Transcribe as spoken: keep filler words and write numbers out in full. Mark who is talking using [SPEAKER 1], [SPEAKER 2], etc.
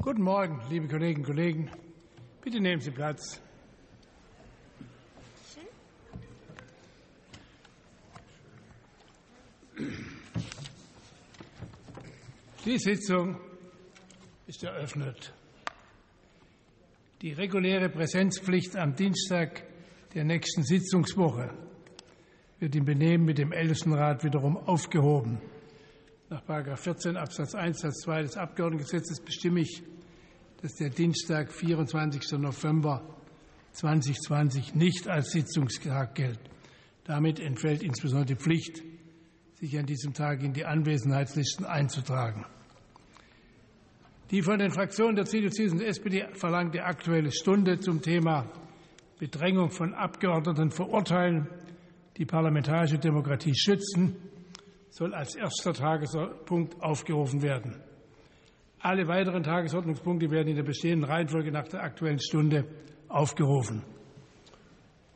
[SPEAKER 1] Guten Morgen, liebe Kolleginnen und Kollegen. Bitte nehmen Sie Platz. Die Sitzung ist eröffnet. Die reguläre Präsenzpflicht am Dienstag der nächsten Sitzungswoche wird im Benehmen mit dem Ältestenrat wiederum aufgehoben. Nach Paragraph vierzehn Absatz eins Satz zwei des Abgeordnetengesetzes bestimme ich, dass der Dienstag, vierundzwanzigster November zweitausendzwanzig, nicht als Sitzungstag gilt. Damit entfällt insbesondere die Pflicht, sich an diesem Tag in die Anwesenheitslisten einzutragen. Die von den Fraktionen der C D U, C S U und S P D verlangte Aktuelle Stunde zum Thema Bedrängung von Abgeordneten verurteilen, die parlamentarische Demokratie schützen, soll als erster Tagesordnungspunkt aufgerufen werden. Alle weiteren Tagesordnungspunkte werden in der bestehenden Reihenfolge nach der Aktuellen Stunde aufgerufen.